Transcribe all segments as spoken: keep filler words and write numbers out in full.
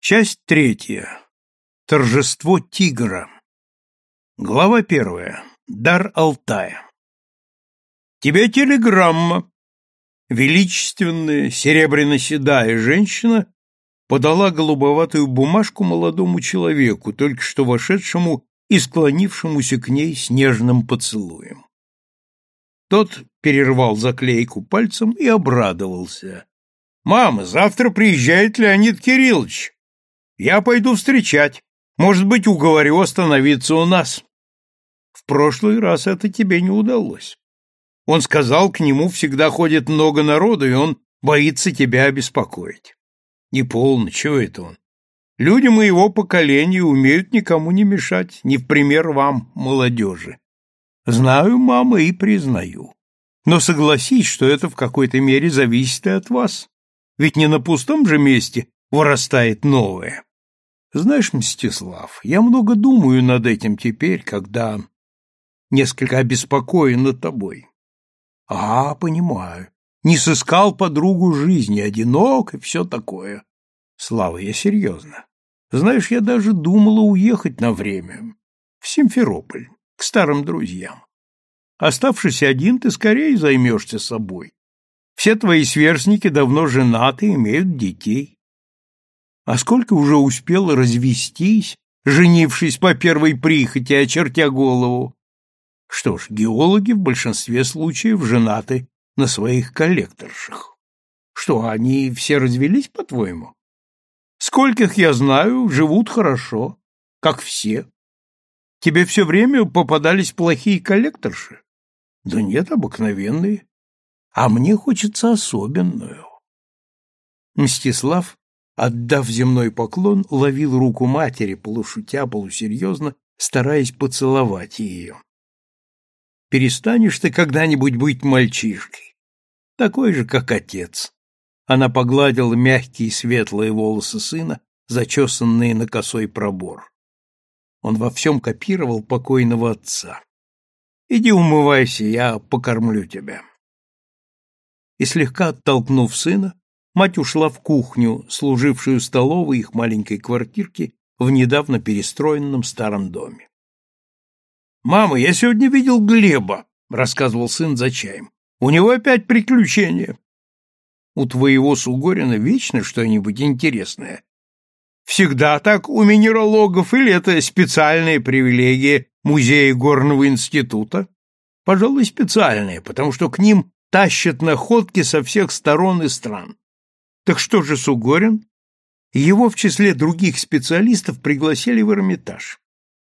Часть третья. Торжество тигра. Глава первая. Дар Алтая. Тебе телеграмма. Величественная, серебряно-седая женщина подала голубоватую бумажку молодому человеку, только что вошедшему и склонившемуся к ней с нежным поцелуем. Тот перервал заклейку пальцем и обрадовался. «Мама, завтра приезжает Леонид Кириллович. Я пойду встречать. Может быть, уговорю остановиться у нас. В прошлый раз это тебе не удалось. Он сказал, к нему всегда ходит много народу, и он боится тебя обеспокоить. Не полно, чего это он? Люди моего поколения умеют никому не мешать, не в пример вам, молодежи. Знаю, мама, и признаю. Но согласись, что это в какой-то мере зависит и от вас. Ведь не на пустом же месте вырастает новое. Знаешь, Мстислав, я много думаю над этим теперь, когда несколько обеспокоен тобой. А, понимаю. Не сыскал подругу жизни, одинок и все такое. Слава, я серьезно. Знаешь, я даже думала уехать на время в Симферополь, к старым друзьям. Оставшись один, ты скорее займешься собой. Все твои сверстники давно женаты, имеют детей. А сколько уже успело развестись, женившись по первой прихоти, очертя голову? Что ж, геологи в большинстве случаев женаты на своих коллекторшах. Что, они все развелись, по-твоему? Скольких я знаю, живут хорошо, как все. Тебе все время попадались плохие коллекторши? Да нет, обыкновенные. А мне хочется особенную. Мстислав, отдав земной поклон, ловил руку матери, полушутя, полусерьезно, стараясь поцеловать ее. «Перестанешь ты когда-нибудь быть мальчишкой, такой же, как отец». Она погладила мягкие светлые волосы сына, зачесанные на косой пробор. Он во всем копировал покойного отца. «Иди умывайся, я покормлю тебя». И слегка оттолкнув сына, мать ушла в кухню, служившую столовой их маленькой квартирки в недавно перестроенном старом доме. «Мама, я сегодня видел Глеба», — рассказывал сын за чаем. «У него опять приключения». «У твоего Сугорина вечно что-нибудь интересное». «Всегда так у минералогов, или это специальная привилегия Музея Горного института?» «Пожалуй, специальная, потому что к ним тащат находки со всех сторон и стран. Так что же Сугорин? Его в числе других специалистов пригласили в Эрмитаж.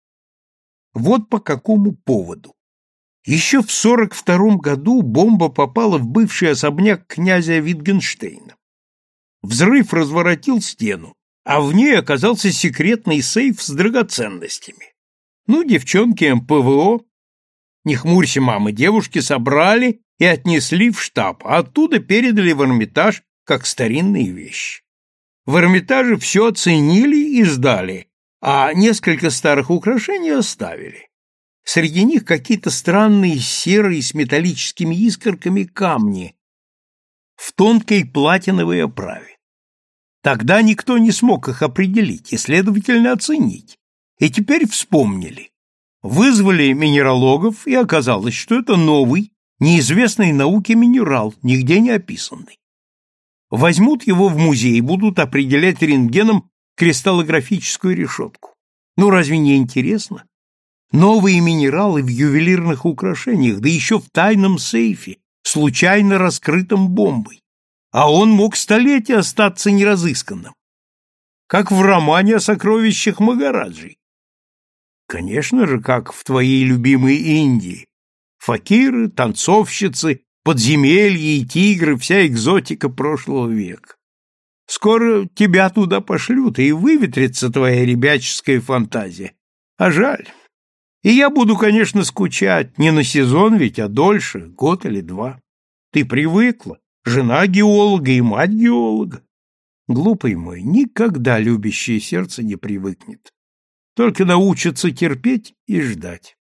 Вот по какому поводу. Еще в сорок втором году бомба попала в бывший особняк князя Витгенштейна. Взрыв разворотил стену, а в ней оказался секретный сейф с драгоценностями. Ну, девчонки эм пэ вэ о, не хмурься, мама, девушки собрали и отнесли в штаб, а оттуда передали в Эрмитаж как старинные вещи. В Эрмитаже все оценили и сдали, а несколько старых украшений оставили. Среди них какие-то странные серые с металлическими искорками камни в тонкой платиновой оправе. Тогда никто не смог их определить и, следовательно, оценить. И теперь вспомнили. Вызвали минералогов, и оказалось, что это новый, неизвестной науке минерал, нигде не описанный. Возьмут его в музей и будут определять рентгеном кристаллографическую решетку. Ну, разве не интересно? Новые минералы в ювелирных украшениях, да еще в тайном сейфе, случайно раскрытом бомбой. А он мог столетия остаться неразысканным. Как в романе о сокровищах Магараджи. Конечно же, как в твоей любимой Индии. Факиры, танцовщицы, подземелья и тигры, вся экзотика прошлого века. Скоро тебя туда пошлют, и выветрится твоя ребяческая фантазия. А жаль. И я буду, конечно, скучать, не на сезон ведь, а дольше, год или два. Ты привыкла, жена геолога и мать геолога. Глупый мой, никогда любящее сердце не привыкнет. Только научится терпеть и ждать.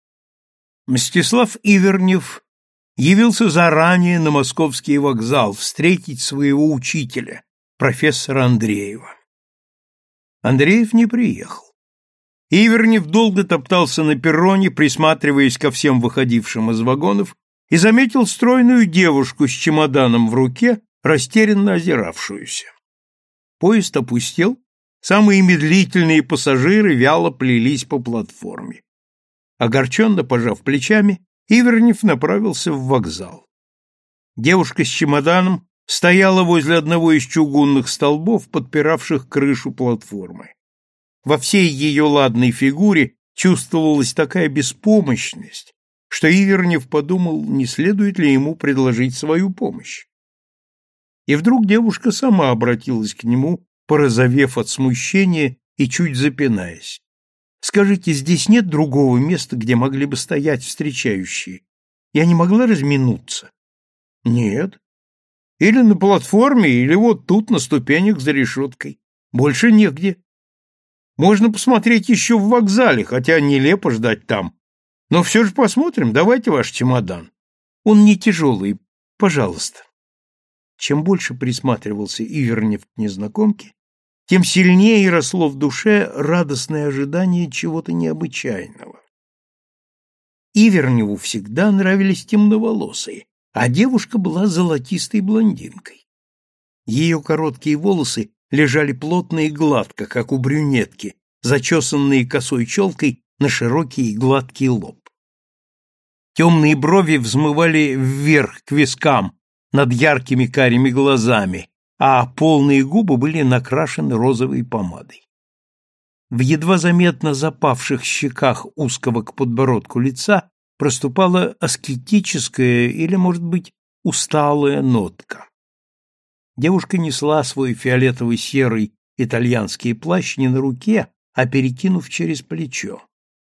Мстислав Ивернев явился заранее на московский вокзал встретить своего учителя, профессора Андреева. Андреев не приехал. Ивернев долго топтался на перроне, присматриваясь ко всем выходившим из вагонов, и заметил стройную девушку с чемоданом в руке, растерянно озиравшуюся. Поезд опустел, самые медлительные пассажиры вяло плелись по платформе. Огорченно пожав плечами, Ивернев направился в вокзал. Девушка с чемоданом стояла возле одного из чугунных столбов, подпиравших крышу платформы. Во всей ее ладной фигуре чувствовалась такая беспомощность, что Ивернев подумал, не следует ли ему предложить свою помощь. И вдруг девушка сама обратилась к нему, порозовев от смущения и чуть запинаясь. «Скажите, здесь нет другого места, где могли бы стоять встречающие? Я не могла разминуться?» «Нет. Или на платформе, или вот тут, на ступенях за решеткой. Больше негде. Можно посмотреть еще в вокзале, хотя нелепо ждать там. Но все же посмотрим, давайте ваш чемодан. Он не тяжелый, пожалуйста». Чем больше присматривался Ивернев к незнакомке, тем сильнее росло в душе радостное ожидание чего-то необычайного. Иверневу всегда нравились темноволосые, а девушка была золотистой блондинкой. Ее короткие волосы лежали плотно и гладко, как у брюнетки, зачесанные косой челкой на широкий и гладкий лоб. Темные брови взмывали вверх к вискам над яркими карими глазами, а полные губы были накрашены розовой помадой. В едва заметно запавших щеках узкого к подбородку лица проступала аскетическая или, может быть, усталая нотка. Девушка несла свой фиолетовый серый итальянский плащ не на руке, а перекинув через плечо.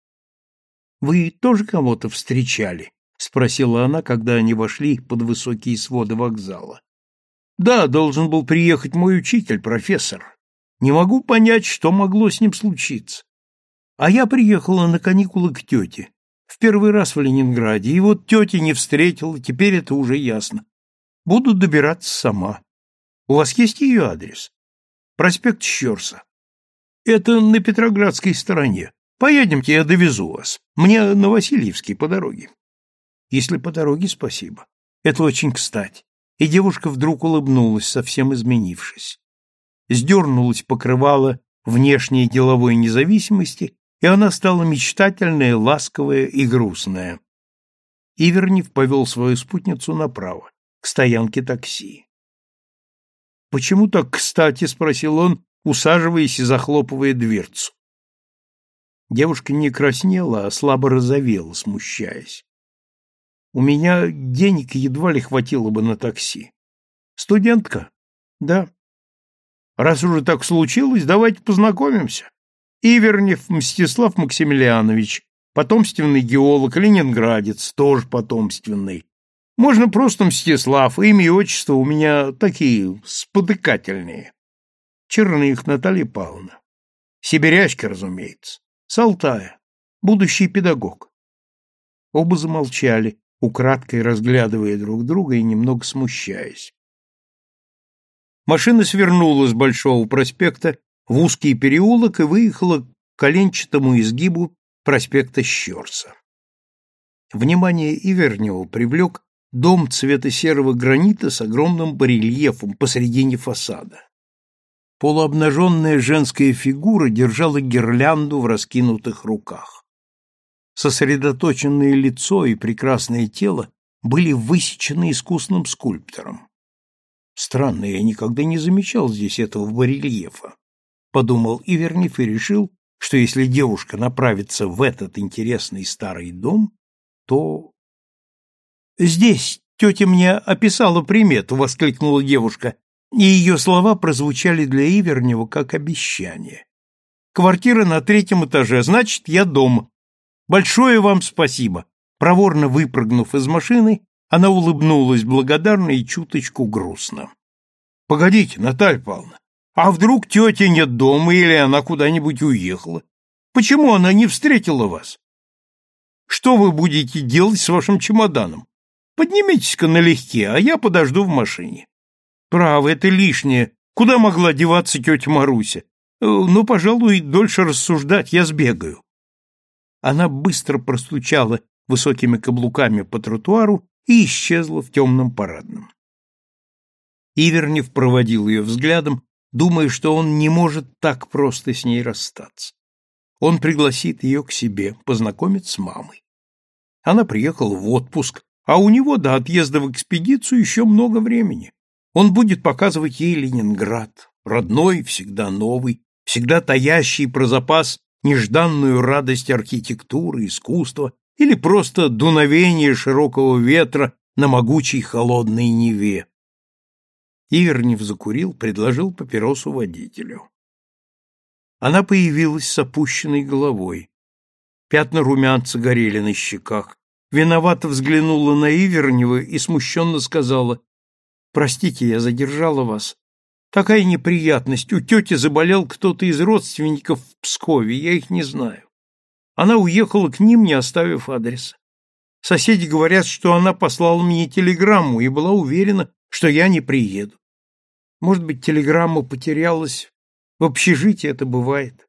«Вы тоже кого-то встречали?» — спросила она, когда они вошли под высокие своды вокзала. «Да, должен был приехать мой учитель, профессор. Не могу понять, что могло с ним случиться. А я приехала на каникулы к тете, в первый раз в Ленинграде, и вот тетя не встретила, теперь это уже ясно. Буду добираться сама. У вас есть ее адрес? Проспект Щерса. Это на Петроградской стороне. Поедемте, я довезу вас. Мне на Васильевский по дороге». «Если по дороге, спасибо. Это очень кстати». И девушка вдруг улыбнулась, совсем изменившись. Сдернулась покрывало внешней деловой независимости, и она стала мечтательная, ласковая и грустная. Ивернев повел свою спутницу направо, к стоянке такси. «Почему так кстати?» — спросил он, усаживаясь и захлопывая дверцу. Девушка не краснела, а слабо розовела, смущаясь. «У меня денег едва ли хватило бы на такси. Студентка?» «Да». «Раз уже так случилось, давайте познакомимся. Ивернев Мстислав Максимилианович, потомственный геолог, ленинградец, тоже потомственный. Можно просто Мстислав, имя и отчество у меня такие спотыкательные. Черных Наталья Павловна. Сибирячка, разумеется. С Алтая. Будущий педагог». Оба замолчали, украдкой разглядывая друг друга и немного смущаясь. Машина свернула с Большого проспекта в узкий переулок и выехала к коленчатому изгибу проспекта Щерса. Внимание Ивернева привлек дом цвета серого гранита с огромным барельефом посредине фасада. Полуобнаженная женская фигура держала гирлянду в раскинутых руках. Сосредоточенное лицо и прекрасное тело были высечены искусным скульптором. «Странно, я никогда не замечал здесь этого барельефа», — подумал Ивернев и решил, что если девушка направится в этот интересный старый дом, то... «Здесь тетя мне описала примету», — воскликнула девушка, и ее слова прозвучали для Ивернева как обещание. «Квартира на третьем этаже, значит, я дома. Большое вам спасибо!» Проворно выпрыгнув из машины, она улыбнулась благодарно и чуточку грустно. «Погодите, Наталья Павловна, а вдруг тети нет дома или она куда-нибудь уехала? Почему она не встретила вас? Что вы будете делать с вашим чемоданом? Поднимитесь-ка налегке, а я подожду в машине». «Право, это лишнее. Куда могла деваться тетя Маруся? Ну, пожалуй, дольше рассуждать я сбегаю. Она быстро простучала высокими каблуками по тротуару и исчезла в темном парадном. Ивернев проводил ее взглядом, думая, что он не может так просто с ней расстаться. Он пригласит ее к себе, познакомит с мамой. Она приехала в отпуск, а у него до отъезда в экспедицию еще много времени. Он будет показывать ей Ленинград, родной, всегда новый, всегда таящий про запас нежданную радость архитектуры, искусства или просто дуновение широкого ветра на могучей холодной Неве. Ивернев закурил, предложил папиросу водителю. Она появилась с опущенной головой. Пятна румянца горели на щеках. Виновато взглянула на Ивернева и смущенно сказала: «Простите, я задержала вас. Такая неприятность. У тети заболел кто-то из родственников в Пскове, я их не знаю. Она уехала к ним, не оставив адреса. Соседи говорят, что она послала мне телеграмму и была уверена, что я не приеду. Может быть, телеграмма потерялась. В общежитии это бывает.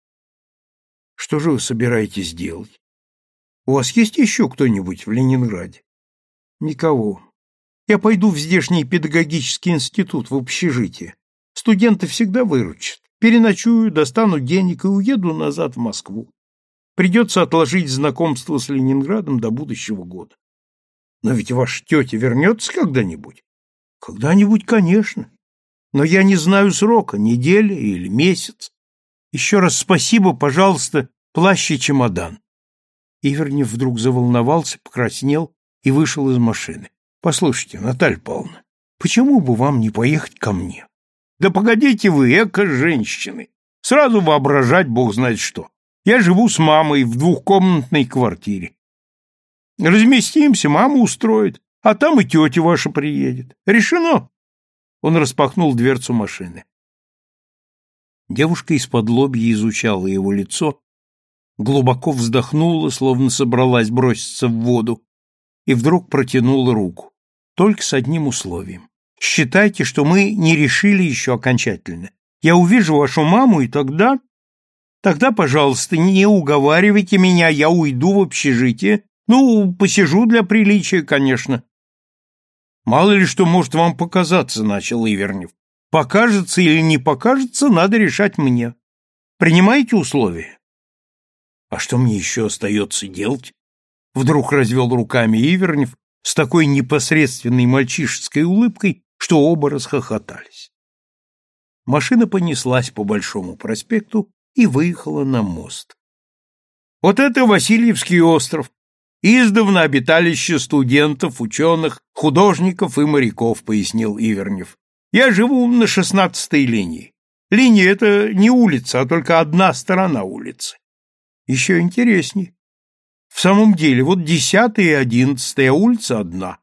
Что же вы собираетесь делать? У вас есть еще кто-нибудь в Ленинграде? Никого. Я пойду в здешний педагогический институт в общежитие. Студенты всегда выручат. Переночую, достану денег и уеду назад в Москву. Придется отложить знакомство с Ленинградом до будущего года. Но ведь ваша тетя вернется когда-нибудь? Когда-нибудь, конечно. Но я не знаю срока, неделя или месяц. Еще раз спасибо, пожалуйста, плащ и чемодан. Ивернев вдруг заволновался, покраснел и вышел из машины. Послушайте, Наталья Павловна, почему бы вам не поехать ко мне? Да погодите вы, эко-женщины. Сразу воображать бог знает что. Я живу с мамой в двухкомнатной квартире. Разместимся, мама устроит, а там и тетя ваша приедет. Решено. Он распахнул дверцу машины. Девушка из-подлобья изучала его лицо, глубоко вздохнула, словно собралась броситься в воду, и вдруг протянула руку. Только с одним условием. Считайте, что мы не решили еще окончательно. Я увижу вашу маму, и тогда... Тогда, пожалуйста, не уговаривайте меня, я уйду в общежитие. Ну, посижу для приличия, конечно. Мало ли что может вам показаться, начал Ивернев. Покажется или не покажется, надо решать мне. Принимаете условия? А что мне еще остается делать? Вдруг развел руками Ивернев с такой непосредственной мальчишеской улыбкой, что оба расхохотались. Машина понеслась по Большому проспекту и выехала на мост. Вот это Васильевский остров, издавна обиталище студентов, ученых, художников и моряков, пояснил Ивернев. Я живу на шестнадцатой линии. Линия — это не улица, а только одна сторона улицы. Еще интересней. В самом деле, вот десятая и одиннадцатая, а улица одна.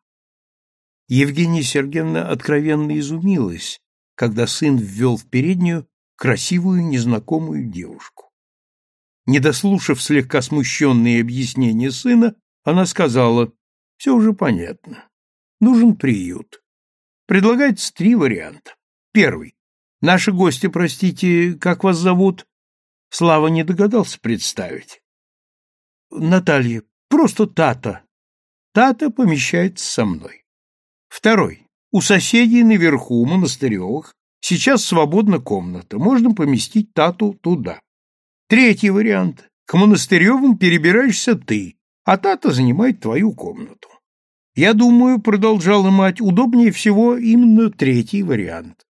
Евгения Сергеевна откровенно изумилась, когда сын ввел в переднюю красивую незнакомую девушку. Не дослушав слегка смущенные объяснения сына, она сказала: «Все уже понятно. Нужен приют. Предлагается три варианта. Первый. Наши гости, простите, как вас зовут?» Слава не догадался представить. Наталья, просто Тата. Тата помещается со мной. Второй. У соседей наверху, Монастыревых, сейчас свободна комната. Можно поместить Тату туда. Третий вариант. К Монастыревым перебираешься ты, а Тата занимает твою комнату. Я думаю, продолжала мать, удобнее всего именно третий вариант.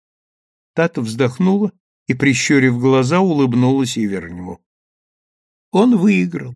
Тата вздохнула и, прищурив глаза, улыбнулась Иверневу. Он выиграл.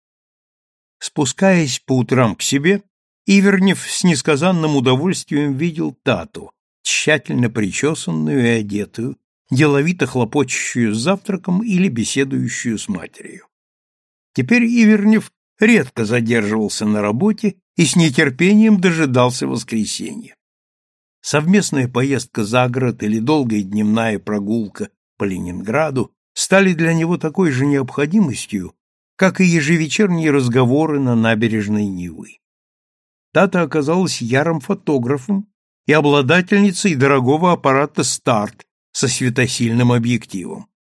Спускаясь по утрам к себе, Ивернев с несказанным удовольствием видел Тату, тщательно причесанную и одетую, деловито хлопочущую с завтраком или беседующую с матерью. Теперь Ивернев редко задерживался на работе и с нетерпением дожидался воскресенья. Совместная поездка за город или долгая дневная прогулка по Ленинграду стали для него такой же необходимостью, как и ежевечерние разговоры на набережной Невы. Тата оказалась ярым фотографом и обладательницей дорогого аппарата «Старт» со светосильным объективом.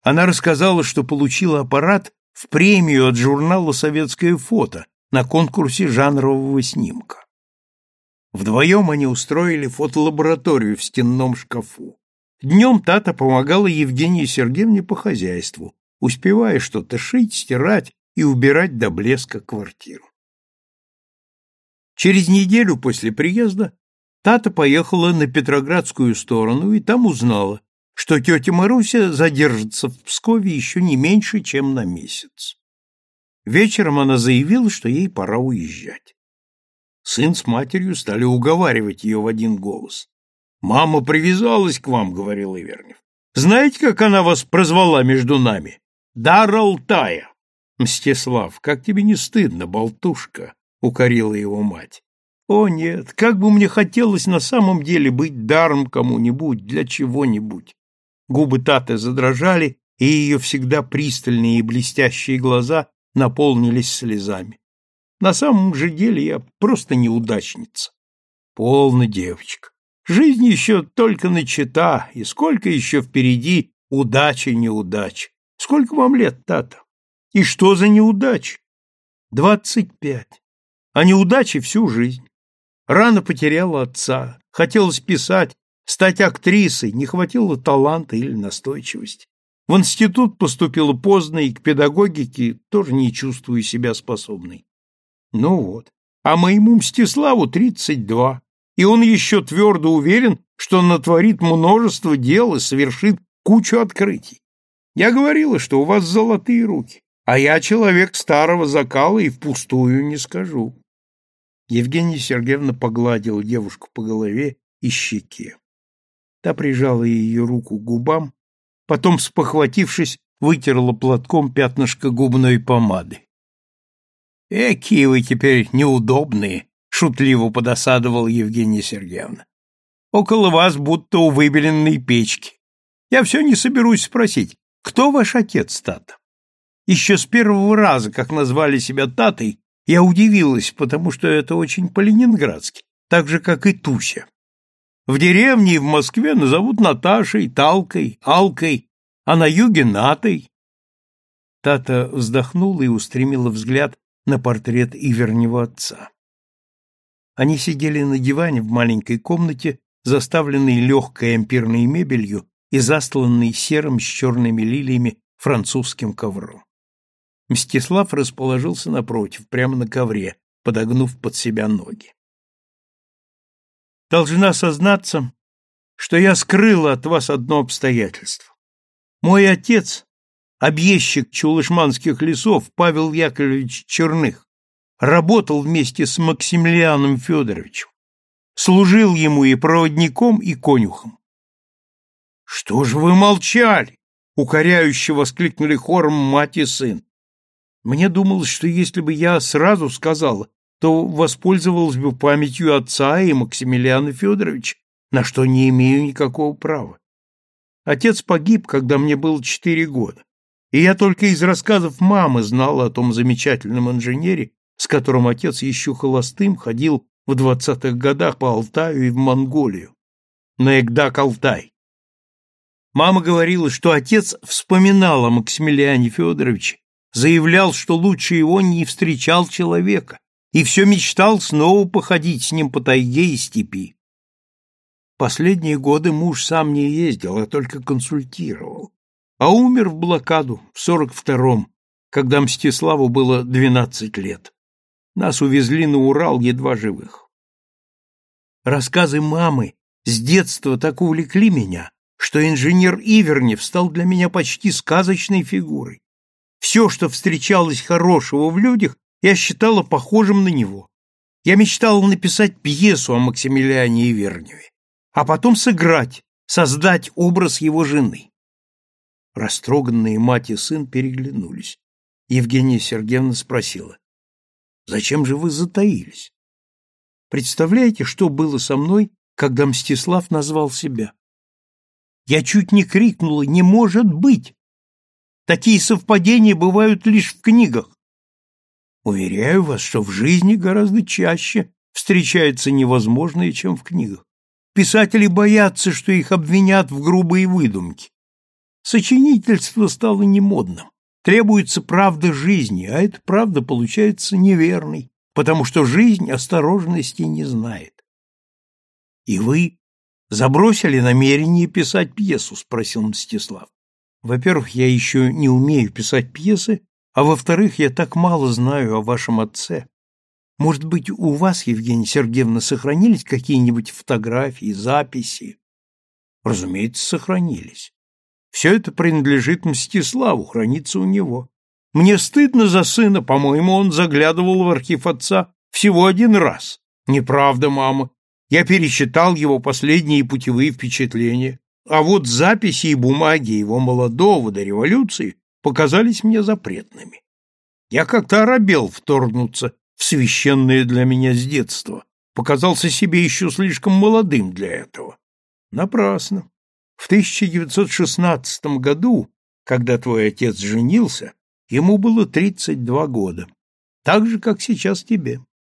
Она рассказала, что получила аппарат в премию от журнала «Советское фото» на конкурсе жанрового снимка. Вдвоем они устроили фотолабораторию в стенном шкафу. Днем Тата помогала Евгении Сергеевне по хозяйству, успевая что-то шить, стирать и убирать до блеска квартиру. Через неделю после приезда Тата поехала на Петроградскую сторону и там узнала, что тетя Маруся задержится в Пскове еще не меньше, чем на месяц. Вечером она заявила, что ей пора уезжать. Сын с матерью стали уговаривать ее в один голос. «Мама привязалась к вам», — говорил Ивернев. «Знаете, как она вас прозвала между нами? Дар Алтая». «Мстислав, как тебе не стыдно, болтушка?» — укорила его мать. «О, нет, как бы мне хотелось на самом деле быть даром кому-нибудь, для чего-нибудь». Губы Таты задрожали, и ее всегда пристальные и блестящие глаза наполнились слезами. «На самом же деле я просто неудачница». «Полно, девочка. Жизнь еще только начата, и сколько еще впереди удачи и неудач. Сколько вам лет, Тата? И что за неудачи?» «Двадцать пять. А неудачи всю жизнь. Рано потеряла отца, хотелось писать, стать актрисой, не хватило таланта или настойчивости. В институт поступила поздно и к педагогике тоже не чувствую себя способной. Ну вот, а моему Мстиславу тридцать два, и он еще твердо уверен, что натворит множество дел и совершит кучу открытий. Я говорила, что у вас золотые руки, а я человек старого закала и впустую не скажу». Евгения Сергеевна погладила девушку по голове и щеке. Та прижала ее руку к губам, потом, спохватившись, вытерла платком пятнышко губной помады. «Экие вы теперь неудобные», — шутливо подосадовала Евгения Сергеевна. «Около вас будто у выбеленной печки. Я все не соберусь спросить, кто ваш отец, Тата?» Еще с первого раза, как назвали себя Татой, я удивилась, потому что это очень по-ленинградски, так же, как и Туся. В деревне и в Москве назовут Наташей, Талкой, Алкой, а на юге — Натой. Тата вздохнула и устремила взгляд на портрет Ивернева отца. Они сидели на диване в маленькой комнате, заставленной легкой ампирной мебелью и застланной серым с черными лилиями французским ковром. Мстислав расположился напротив, прямо на ковре, подогнув под себя ноги. «Должна сознаться, что я скрыла от вас одно обстоятельство. Мой отец, объездчик Чулышманских лесов Павел Яковлевич Черных, работал вместе с Максимилианом Федоровичем, служил ему и проводником, и конюхом». «Что же вы молчали?» — укоряюще воскликнули хором мать и сын. Мне думалось, что если бы я сразу сказала, то воспользовалась бы памятью отца и Максимилиана Федоровича, на что не имею никакого права. Отец погиб, когда мне было четыре года, и я только из рассказов мамы знала о том замечательном инженере, с которым отец еще холостым ходил в двадцатых годах по Алтаю и в Монголию, на Эгдак-Алтай. Мама говорила, что отец вспоминал о Максимилиане Федоровиче, заявлял, что лучше его не встречал человека, и все мечтал снова походить с ним по тайге и степи. Последние годы муж сам не ездил, а только консультировал, а умер в блокаду в сорок втором, когда Мстиславу было двенадцать лет. Нас увезли на Урал едва живых. Рассказы мамы с детства так увлекли меня, что инженер Ивернев стал для меня почти сказочной фигурой. Все, что встречалось хорошего в людях, я считала похожим на него. Я мечтала написать пьесу о Максимилиане Иверневе, а потом сыграть, создать образ его жены. Растроганные мать и сын переглянулись. Евгения Сергеевна спросила: «Зачем же вы затаились? Представляете, что было со мной, когда Мстислав назвал себя? Я чуть не крикнула: не может быть! Такие совпадения бывают лишь в книгах. Уверяю вас, что в жизни гораздо чаще встречается невозможное, чем в книгах. Писатели боятся, что их обвинят в грубые выдумки. Сочинительство стало немодным. Требуется правда жизни, а эта правда получается неверной, потому что жизнь осторожности не знает. — И вы забросили намерение писать пьесу? — спросил Мстислав. — Во-первых, я еще не умею писать пьесы, а во-вторых, я так мало знаю о вашем отце. Может быть, у вас, Евгения Сергеевна, сохранились какие-нибудь фотографии, записи? — Разумеется, сохранились. Все это принадлежит Мстиславу, хранится у него. Мне стыдно за сына, по-моему, он заглядывал в архив отца всего один раз. Неправда, мама. Я пересчитал его последние путевые впечатления, а вот записи и бумаги его молодого до революции показались мне запретными. Я как-то оробел вторгнуться в священное для меня с детства, показался себе еще слишком молодым для этого. Напрасно. В тысяча девятьсот шестнадцатом году, когда твой отец женился, ему было тридцать два года, так же, как сейчас тебе.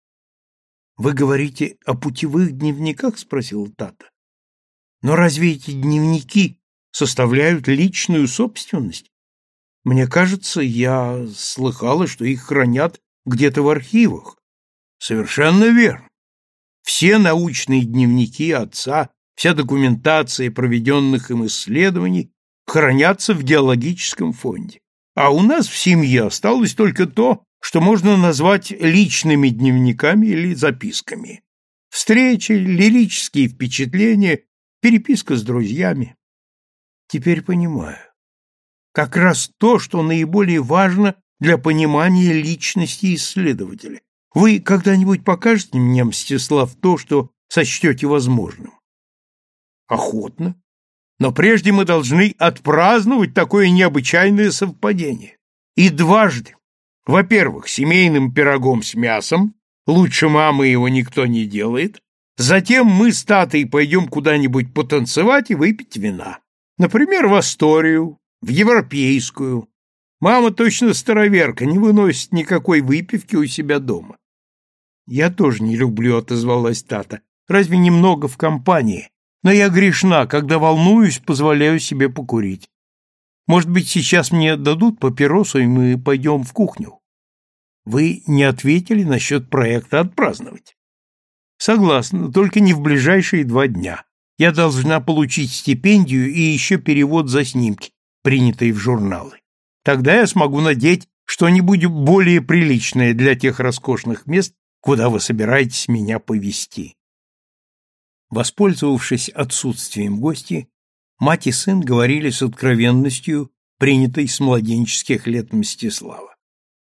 — Вы говорите о путевых дневниках? — спросил Тата. — Но разве эти дневники составляют личную собственность? Мне кажется, я слыхала, что их хранят где-то в архивах. — Совершенно верно. Все научные дневники отца, вся документация проведенных им исследований хранятся в геологическом фонде. А у нас в семье осталось только то, что можно назвать личными дневниками или записками. Встречи, лирические впечатления, переписка с друзьями. Теперь понимаю. Как раз то, что наиболее важно для понимания личности исследователя. Вы когда-нибудь покажете мне, Мстислав, то, что сочтете возможным? Охотно. Но прежде мы должны отпраздновать такое необычайное совпадение. И дважды. Во-первых, семейным пирогом с мясом, лучше мамы его никто не делает. Затем мы с Татой пойдем куда-нибудь потанцевать и выпить вина. Например, в Асторию, в Европейскую. Мама точно староверка, не выносит никакой выпивки у себя дома. Я тоже не люблю, отозвалась Тата. Разве немного в компании? Но я грешна, когда волнуюсь, позволяю себе покурить. Может быть, сейчас мне дадут папиросу, и мы пойдем в кухню? Вы не ответили насчет проекта отпраздновать. Согласна, только не в ближайшие два дня. Я должна получить стипендию и еще перевод за снимки, принятые в журналы. Тогда я смогу надеть что-нибудь более приличное для тех роскошных мест, куда вы собираетесь меня повезти. Воспользовавшись отсутствием гостей, мать и сын говорили с откровенностью, принятой с младенческих лет Мстислава.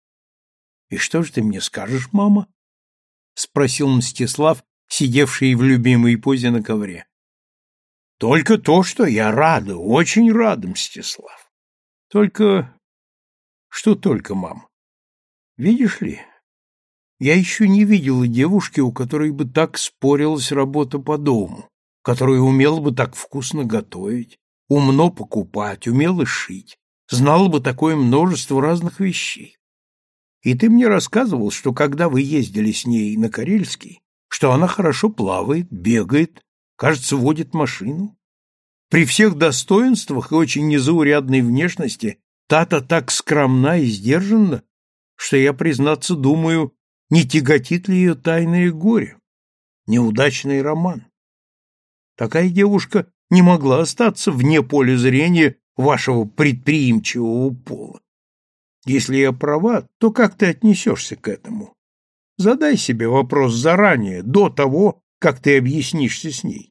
— И что же ты мне скажешь, мама? — спросил Мстислав, сидевший в любимой позе на ковре. — Только то, что я рада, очень рада, Мстислав. Только... Что только, мама? Видишь ли, я еще не видела девушки, у которой бы так спорилась работа по дому, которая умела бы так вкусно готовить, умно покупать, умела шить, знала бы такое множество разных вещей. И ты мне рассказывал, что когда вы ездили с ней на Карельский, что она хорошо плавает, бегает, кажется, водит машину. При всех достоинствах и очень незаурядной внешности Тата так скромна и сдержанна, что я, признаться, думаю, не тяготит ли ее тайное горе, неудачный роман. Такая девушка не могла остаться вне поля зрения вашего предприимчивого пола. Если я права, то как ты отнесешься к этому? Задай себе вопрос заранее, до того, как ты объяснишься с ней.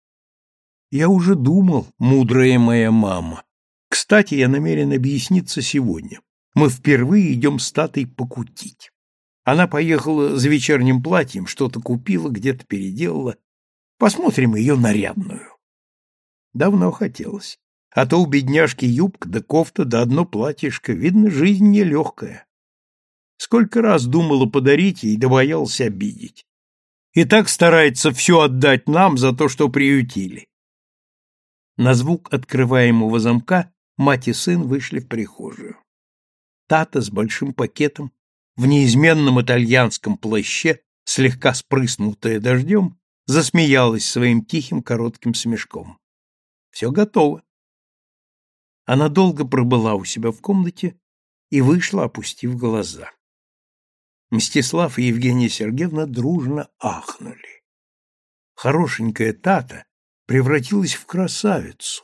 Я уже думал, мудрая моя мама. Кстати, я намерен объясниться сегодня. Мы впервые идем с Татой покутить. Она поехала за вечерним платьем, что-то купила, где-то переделала. Посмотрим ее нарядную. Давно хотелось. А то у бедняжки юбка да кофта да одно платьишко. Видно, жизнь нелегкая. Сколько раз думала подарить ей, да боялась обидеть. И так старается все отдать нам за то, что приютили. На звук открываемого замка мать и сын вышли в прихожую. Тата с большим пакетом, в неизменном итальянском плаще, слегка спрыснутая дождем, засмеялась своим тихим коротким смешком. Все готово. Она долго пробыла у себя в комнате и вышла, опустив глаза. Мстислав и Евгения Сергеевна дружно ахнули. Хорошенькая Тата превратилась в красавицу,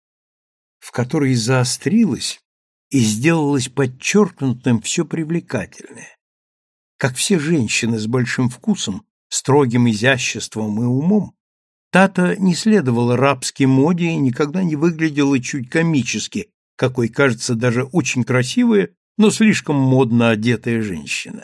в которой заострилось и сделалось подчеркнутым все привлекательное. Как все женщины с большим вкусом, строгим изяществом и умом, Тата не следовала рабской моде и никогда не выглядела чуть комически, какой кажется даже очень красивая, но слишком модно одетая женщина.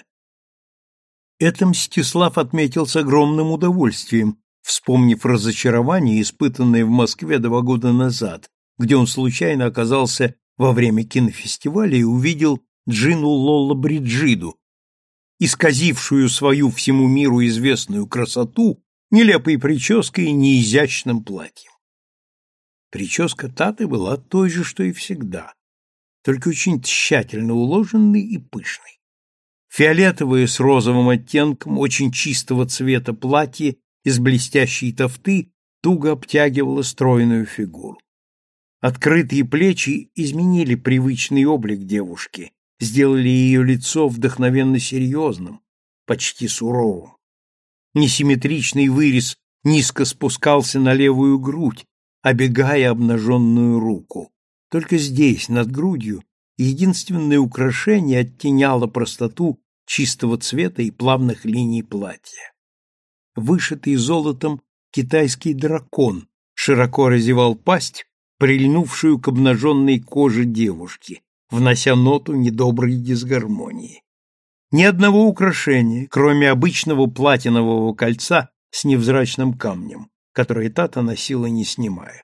Это Мстислав отметил с огромным удовольствием, вспомнив разочарование, испытанное в Москве два года назад, где он случайно оказался во время кинофестиваля и увидел Джину Лолло-Бриджиду, исказившую свою всему миру известную красоту нелепой прической и неизящным платьем. Прическа Таты была той же, что и всегда, только очень тщательно уложенной и пышной. Фиолетовое с розовым оттенком, очень чистого цвета платье из блестящей тафты туго обтягивало стройную фигуру. Открытые плечи изменили привычный облик девушки, сделали ее лицо вдохновенно серьезным, почти суровым. Несимметричный вырез низко спускался на левую грудь, обегая обнаженную руку. Только здесь, над грудью, единственное украшение оттеняло простоту чистого цвета и плавных линий платья. Вышитый золотом китайский дракон широко разевал пасть, прильнувшую к обнаженной коже девушки, внося ноту недоброй дисгармонии. Ни одного украшения, кроме обычного платинового кольца с невзрачным камнем, которое Тата носила, не снимая.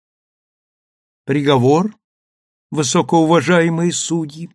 Приговор, высокоуважаемые судьи?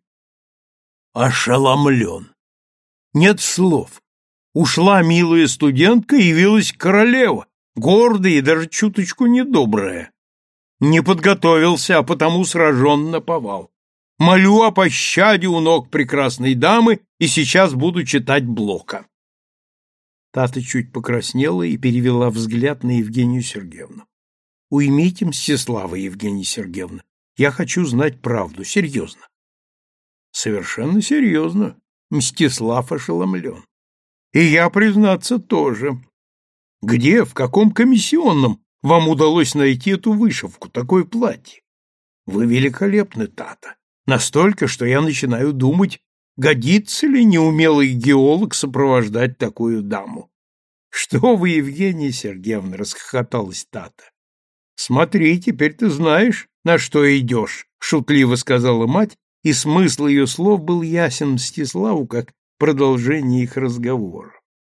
Ошеломлен. Нет слов. Ушла милая студентка, явилась королева, гордая и даже чуточку недобрая. Не подготовился, а потому сражен наповал. Молю о пощаде у ног прекрасной дамы и сейчас буду читать Блока. Тата чуть покраснела и перевела взгляд на Евгению Сергеевну. — Уймите, Мстислава Евгения Сергеевна, я хочу знать правду, серьезно. — Совершенно серьезно. Мстислав ошеломлен. — И я, признаться, тоже. Где, в каком комиссионном вам удалось найти эту вышивку, такое платье? Вы великолепны, Тата. Настолько, что я начинаю думать, годится ли неумелый геолог сопровождать такую даму. — Что вы, Евгения Сергеевна, — расхохоталась Тата. — Смотри, теперь ты знаешь, на что идешь, — шутливо сказала мать, и смысл ее слов был ясен Мстиславу, как продолжение их разговора.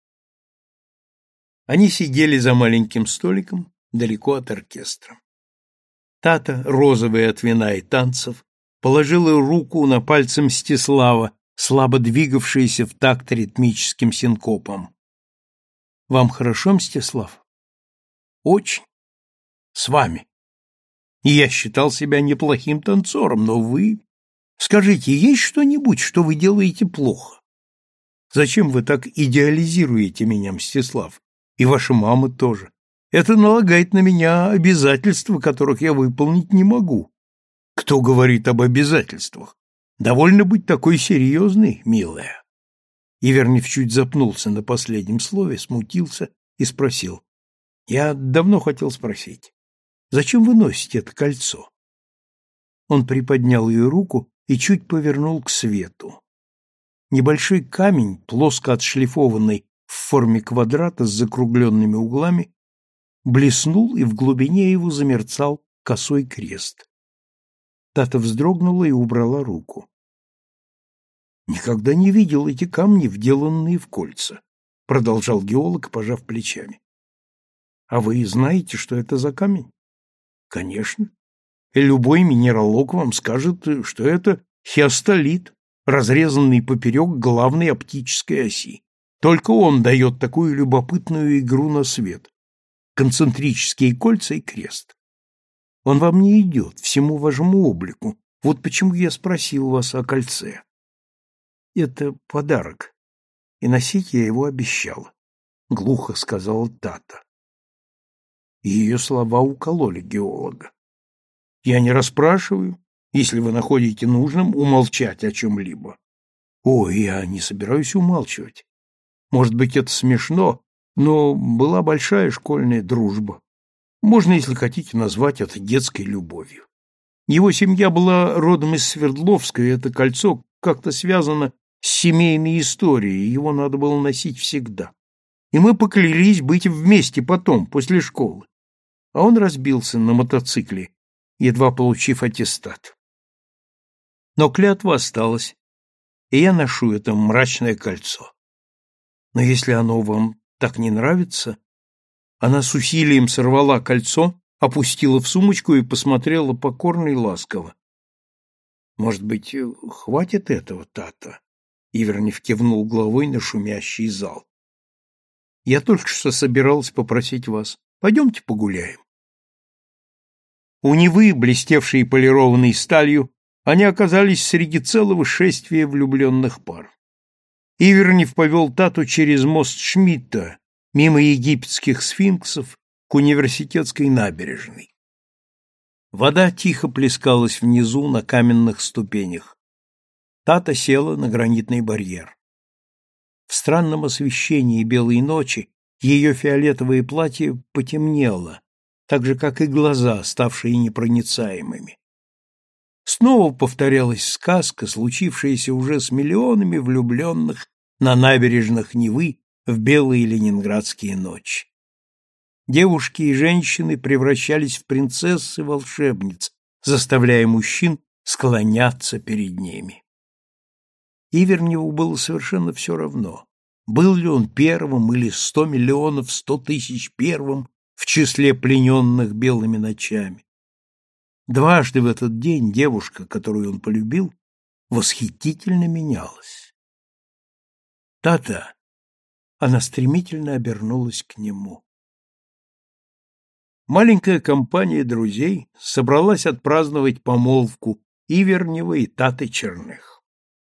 Они сидели за маленьким столиком, далеко от оркестра. Тата, розовая от вина и танцев, положила руку на пальцы Мстислава, слабо двигавшиеся в такт ритмическим синкопом. — Вам хорошо, Мстислав? — Очень. С вами. И я считал себя неплохим танцором, но вы... Скажите, есть что-нибудь, что вы делаете плохо? Зачем вы так идеализируете меня, Мстислав? И ваша мама тоже. Это налагает на меня обязательства, которых я выполнить не могу. Кто говорит об обязательствах? Довольно быть такой серьезной, милая. Ивернев чуть запнулся на последнем слове, смутился и спросил. Я давно хотел спросить. Зачем вы носите это кольцо? Он приподнял ее руку и чуть повернул к свету. Небольшой камень, плоско отшлифованный в форме квадрата с закругленными углами, блеснул, и в глубине его замерцал косой крест. Тата вздрогнула и убрала руку. «Никогда не видел эти камни, вделанные в кольца», — продолжал геолог, пожав плечами. «А вы знаете, что это за камень?» «Конечно. Любой минералог вам скажет, что это хиастолит, разрезанный поперек главной оптической оси. Только он дает такую любопытную игру на свет. Концентрические кольца и крест. Он вам не идет, всему вашему облику. Вот почему я спросил вас о кольце. Это подарок, и носить я его обещала, — глухо сказала Тата. Ее слова укололи геолога. Я не расспрашиваю, если вы находите нужным умолчать о чем-либо. Ой, я не собираюсь умалчивать. Может быть, это смешно, но была большая школьная дружба. Можно, если хотите, назвать это детской любовью. Его семья была родом из Свердловска, и это кольцо как-то связано с семейной историей, его надо было носить всегда. И мы поклялись быть вместе потом, после школы. А он разбился на мотоцикле, едва получив аттестат. Но клятва осталась, и я ношу это мрачное кольцо. Но если оно вам так не нравится... Она с усилием сорвала кольцо, опустила в сумочку и посмотрела покорно и ласково. Может быть, хватит этого, Тата? Ивернев кивнул головой на шумящий зал. Я только что собиралась попросить вас. Пойдемте погуляем. У Невы, блестевшей полированной сталью, они оказались среди целого шествия влюбленных пар. Ивернев повел Тату через мост Шмидта, мимо египетских сфинксов, к университетской набережной. Вода тихо плескалась внизу на каменных ступенях. Тата села на гранитный барьер. В странном освещении белой ночи ее фиолетовое платье потемнело, так же, как и глаза, ставшие непроницаемыми. Снова повторялась сказка, случившаяся уже с миллионами влюбленных на набережных Невы в белые ленинградские ночи. Девушки и женщины превращались в принцесс-волшебниц, заставляя мужчин склоняться перед ними. Иверневу было совершенно все равно, был ли он первым или сто миллионов сто тысяч первым в числе плененных белыми ночами. Дважды в этот день девушка, которую он полюбил, восхитительно менялась. Тата, она стремительно обернулась к нему. Маленькая компания друзей собралась отпраздновать помолвку Ивернева и Таты Черных.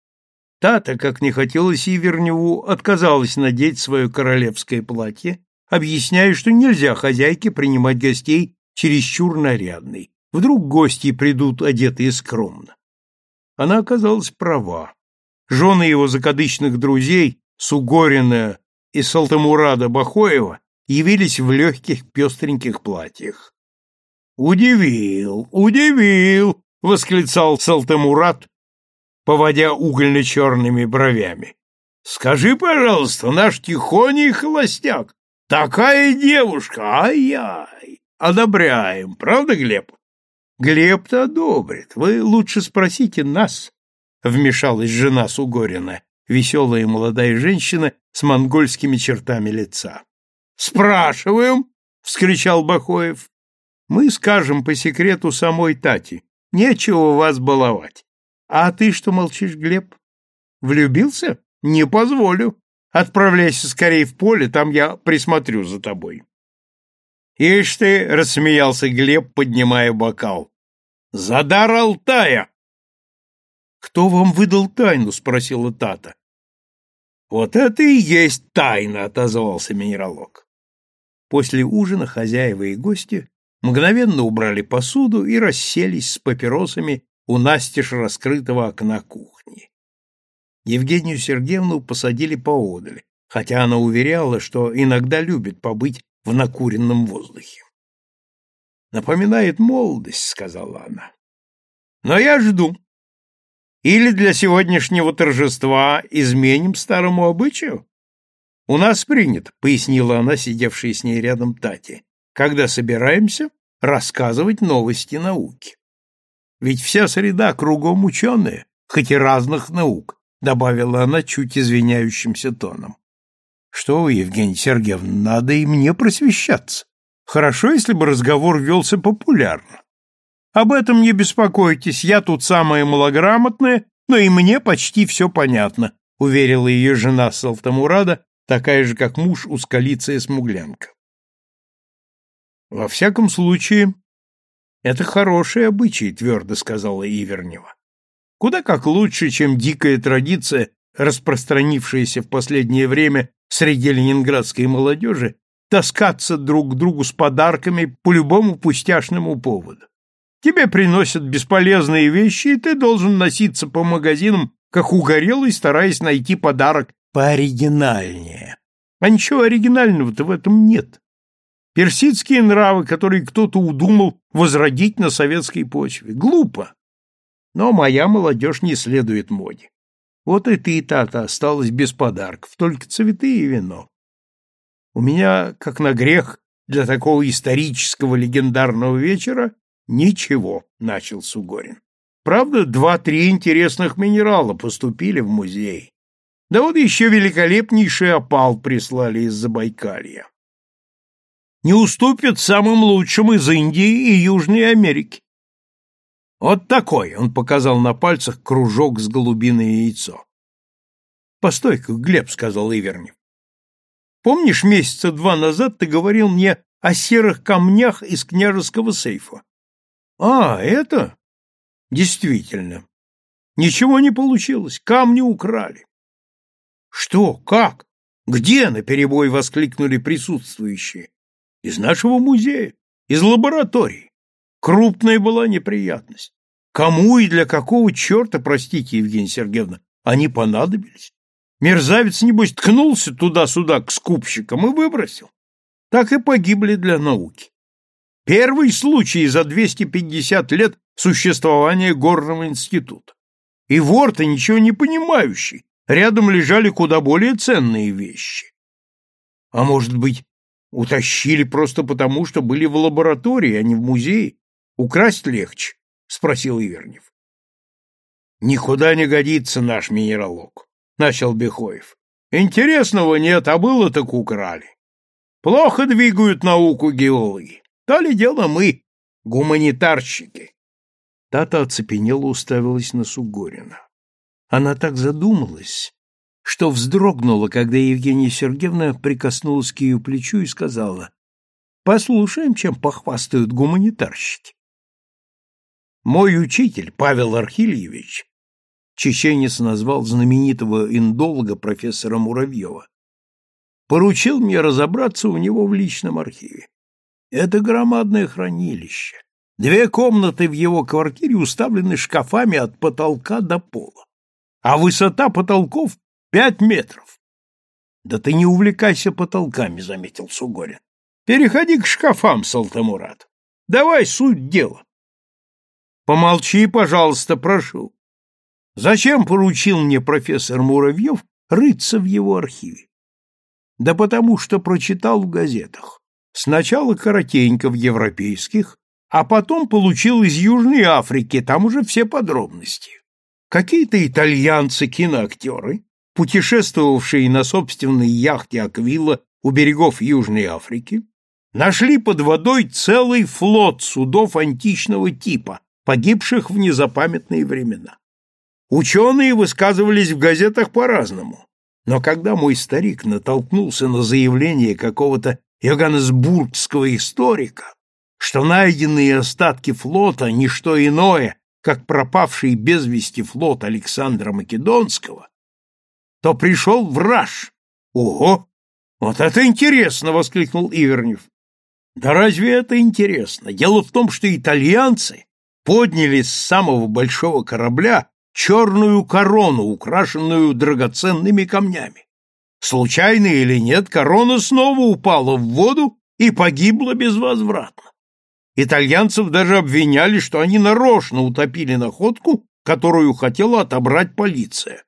Тата, как не хотелось Иверневу, отказалась надеть свое королевское платье, объясняя, что нельзя хозяйке принимать гостей чересчур нарядной. Вдруг гости придут одетые скромно. Она оказалась права. Жены его закадычных друзей, Сугорина и Салтамурада Бахоева, явились в легких пестреньких платьях. «Удивил, удивил!» — восклицал Салтамурад, поводя угольно-черными бровями. «Скажи, пожалуйста, наш тихоний холостяк, такая девушка, ай-яй! Одобряем, правда, Глеб?» «Глеб-то одобрит, вы лучше спросите нас», — вмешалась жена Сугорина, веселая молодая женщина с монгольскими чертами лица. «Спрашиваем!» — вскричал Бахоев. «Мы скажем по секрету самой Тати. Нечего вас баловать. А ты что молчишь, Глеб? Влюбился? Не позволю. Отправляйся скорее в поле, там я присмотрю за тобой». «Ишь ты!» — рассмеялся Глеб, поднимая бокал. «За дар Алтая!» «Кто вам выдал тайну?» — спросила Тата. «Вот это и есть тайна!» — отозвался минералог. После ужина хозяева и гости мгновенно убрали посуду и расселись с папиросами у настежь раскрытого окна кухни. Евгению Сергеевну посадили поодаль, хотя она уверяла, что иногда любит побыть в накуренном воздухе. «Напоминает молодость», — сказала она. «Но я жду. Или для сегодняшнего торжества изменим старому обычаю? У нас принято», — пояснила она, сидевшей с ней рядом Тате, «когда собираемся рассказывать новости науки. Ведь вся среда кругом ученые, хоть и разных наук», — добавила она чуть извиняющимся тоном. «Что вы, Евгения Сергеевна, надо и мне просвещаться. Хорошо, если бы разговор велся популярно. Об этом не беспокойтесь, я тут самая малограмотная, но и мне почти все понятно», — уверила ее жена Салтамурада, такая же, как муж, узколицая смуглянка. «Во всяком случае, это хороший обычай», — твердо сказала Ивернева. «Куда как лучше, чем дикая традиция, распространившаяся в последнее время среди ленинградской молодежи, таскаться друг к другу с подарками по любому пустяшному поводу. Тебе приносят бесполезные вещи, и ты должен носиться по магазинам, как угорелый, стараясь найти подарок пооригинальнее. А ничего оригинального-то в этом нет. Персидские нравы, которые кто-то удумал возродить на советской почве. Глупо. Но моя молодежь не следует моде. Вот и ты, Тата, осталась без подарков, только цветы и вино. У меня, как на грех, для такого исторического легендарного вечера ничего, — начал Сугорин. Правда, два-три интересных минерала поступили в музей. Да вот еще великолепнейший опал прислали из Забайкалья. Не уступит самым лучшим из Индии и Южной Америки. Вот такой, — он показал на пальцах кружок с голубиное яйцо. — Постой-ка, Глеб, — сказал Ивернев. — Помнишь, месяца два назад ты говорил мне о серых камнях из княжеского сейфа? — А, это? Действительно. Ничего не получилось, камни украли. — Что, как? Где? — наперебой воскликнули присутствующие. — Из нашего музея, из лаборатории. Крупная была неприятность. Кому и для какого черта, простите, Евгения Сергеевна, они понадобились? Мерзавец, небось, ткнулся туда-сюда к скупщикам и выбросил. Так и погибли для науки. Первый случай за двести пятьдесят лет существования Горного института. И вор-то ничего не понимающий. Рядом лежали куда более ценные вещи. А может быть, утащили просто потому, что были в лаборатории, а не в музее? Украсть легче, — спросил Ивернев. — Никуда не годится наш минералог, — начал Бехоев. — Интересного нет, а было так украли. Плохо двигают науку геологи. То ли дело мы, гуманитарщики. Тата оцепенела, уставилась на Сугорина. Она так задумалась, что вздрогнула, когда Евгения Сергеевна прикоснулась к ее плечу и сказала: «Послушаем, чем похвастают гуманитарщики». Мой учитель, Павел Архильевич, чеченец назвал знаменитого индолога профессора Муравьева, поручил мне разобраться у него в личном архиве. Это громадное хранилище. Две комнаты в его квартире уставлены шкафами от потолка до пола, а высота потолков пять метров. — Да ты не увлекайся потолками, — заметил Сугорин. — Переходи к шкафам, Салтамурат. Давай суть дела. — Помолчи, пожалуйста, прошу. Зачем поручил мне профессор Муравьев рыться в его архиве? Да потому что прочитал в газетах. Сначала коротенько в европейских, а потом получил из Южной Африки, там уже все подробности. Какие-то итальянцы-киноактеры, путешествовавшие на собственной яхте Аквила у берегов Южной Африки, нашли под водой целый флот судов античного типа, погибших в незапамятные времена. Ученые высказывались в газетах по-разному, но когда мой старик натолкнулся на заявление какого-то йоганнесбургского историка, что найденные остатки флота — не что иное, как пропавший без вести флот Александра Македонского, то пришел в раж. — Ого! Вот это интересно! — воскликнул Ивернев. — Да разве это интересно? Дело в том, что итальянцы подняли с самого большого корабля черную корону, украшенную драгоценными камнями. Случайно или нет, корона снова упала в воду и погибла безвозвратно. Итальянцев даже обвиняли, что они нарочно утопили находку, которую хотела отобрать полиция.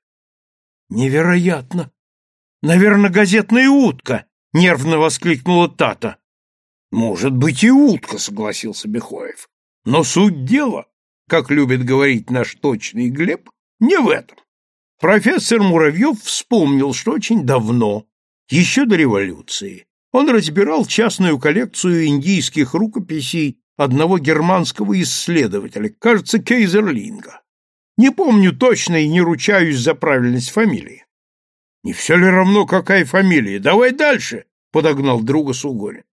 Невероятно! Наверное, газетная утка, нервно воскликнула Тата. Может быть и утка, согласился Бехоев. Но суть дела, как любит говорить наш точный Глеб, не в этом. Профессор Муравьев вспомнил, что очень давно, еще до революции, он разбирал частную коллекцию индийских рукописей одного германского исследователя, кажется, Кейзерлинга. Не помню точно и не ручаюсь за правильность фамилии. — Не все ли равно, какая фамилия? Давай дальше, — подогнал друга Сугорин.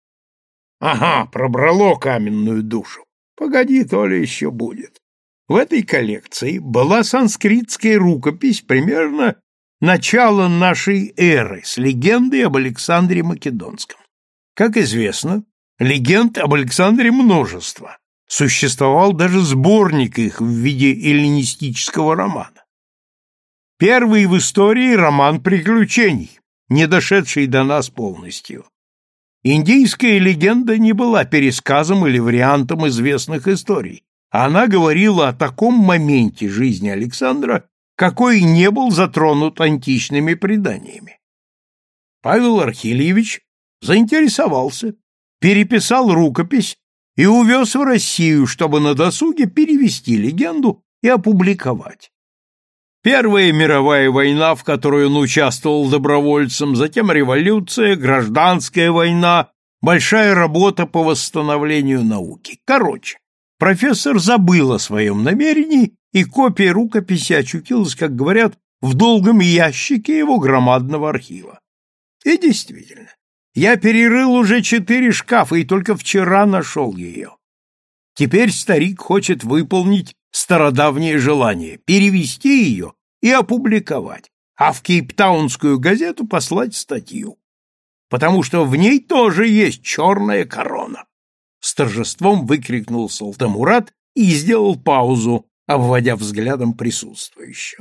— Ага, пробрало каменную душу. Погоди, то ли еще будет. В этой коллекции была санскритская рукопись примерно начала нашей эры с легендой об Александре Македонском. Как известно, легенд об Александре множество, Существовал даже сборник их в виде эллинистического романа. Первый в истории роман приключений, не дошедший до нас полностью. Индийская легенда не была пересказом или вариантом известных историй. Она говорила о таком моменте жизни Александра, какой не был затронут античными преданиями. Павел Архильевич заинтересовался, переписал рукопись и увез в Россию, чтобы на досуге перевести легенду и опубликовать. Первая мировая война, в которой он участвовал добровольцем, затем революция, гражданская война, большая работа по восстановлению науки. Короче, профессор забыл о своем намерении, и копия рукописи очутилась, как говорят, в долгом ящике его громадного архива. И действительно, я перерыл уже четыре шкафа и только вчера нашел ее. Теперь старик хочет выполнить стародавнее желание — перевести ее и опубликовать, а в Кейптаунскую газету послать статью, потому что в ней тоже есть черная корона. С торжеством выкрикнул Салтамурат и сделал паузу, обводя взглядом присутствующих.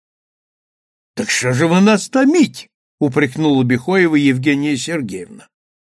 — Так что же вы нас томите? — упрекнула Бехоева Евгения Сергеевна.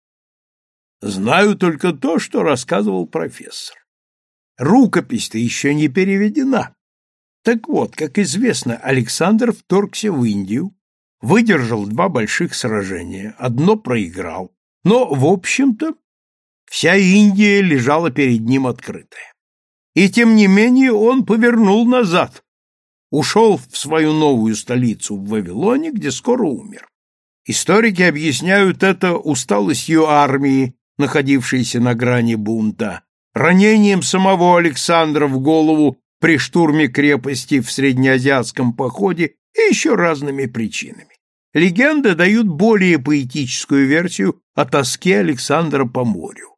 — Знаю только то, что рассказывал профессор. Рукопись-то еще не переведена. Так вот, как известно, Александр вторгся в Индию, выдержал два больших сражения, одно проиграл, но, в общем-то, вся Индия лежала перед ним открытая. И тем не менее он повернул назад, ушел в свою новую столицу в Вавилоне, где скоро умер. Историки объясняют это усталостью армии, находившейся на грани бунта, ранением самого Александра в голову при штурме крепости в среднеазиатском походе и еще разными причинами. Легенды дают более поэтическую версию о тоске Александра по морю.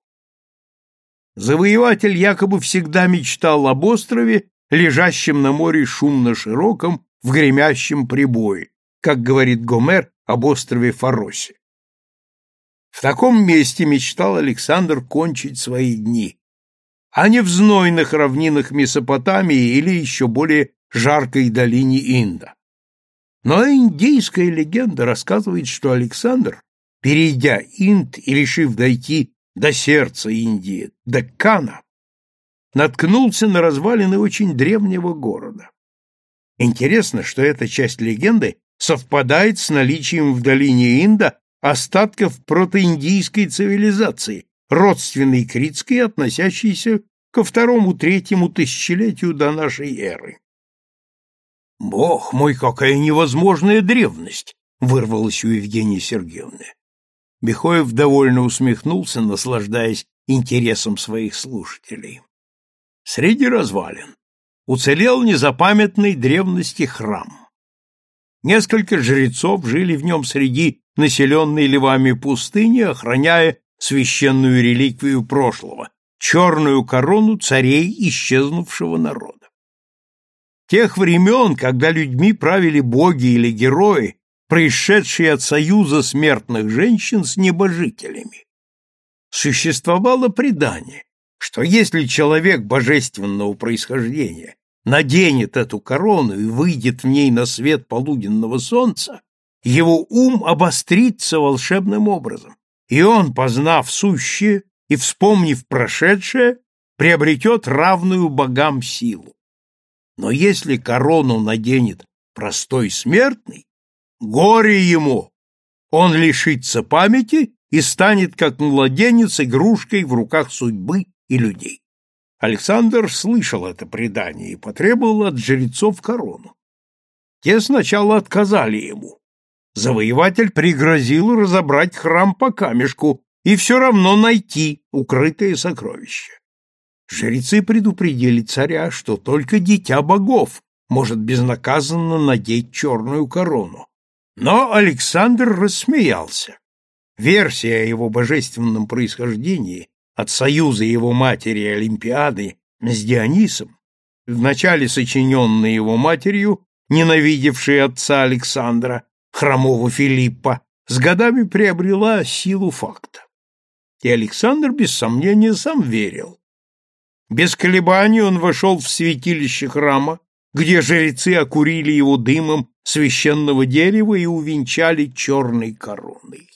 Завоеватель якобы всегда мечтал об острове, лежащем на море шумно широком, в гремящем прибое, как говорит Гомер об острове Фаросе. В таком месте мечтал Александр кончить свои дни, а не в знойных равнинах Месопотамии или еще более жаркой долине Инда. Но индийская легенда рассказывает, что Александр, перейдя Инд и решив дойти до сердца Индии, Деккана, наткнулся на развалины очень древнего города. Интересно, что эта часть легенды совпадает с наличием в долине Инда остатков протоиндийской цивилизации, родственной критской, относящейся ко второму-третьему тысячелетию до нашей эры. «Бог мой, какая невозможная древность!» — вырвалось у Евгении Сергеевны. Бехоев довольно усмехнулся, наслаждаясь интересом своих слушателей. Среди развалин уцелел незапамятной древности храм. Несколько жрецов жили в нем среди населенной львами пустыни, охраняя священную реликвию прошлого — черную корону царей исчезнувшего народа. Тех времен, когда людьми правили боги или герои, происшедшие от союза смертных женщин с небожителями. Существовало предание, что если человек божественного происхождения наденет эту корону и выйдет в ней на свет полуденного солнца, его ум обострится волшебным образом, и он, познав сущее и вспомнив прошедшее, приобретет равную богам силу. Но если корону наденет простой смертный, горе ему, он лишится памяти и станет, как младенец, игрушкой в руках судьбы и людей. Александр слышал это предание и потребовал от жрецов корону. Те сначала отказали ему. Завоеватель пригрозил разобрать храм по камешку и все равно найти укрытое сокровище. Жрецы предупредили царя, что только дитя богов может безнаказанно надеть черную корону. Но Александр рассмеялся. Версия о его божественном происхождении от союза его матери Олимпиады с Дионисом, вначале сочиненная его матерью, ненавидевшей отца Александра, хромого Филиппа, с годами приобрела силу факта. И Александр, без сомнения, сам верил. Без колебаний он вошел в святилище храма, где жрецы окурили его дымом священного дерева и увенчали черной короной.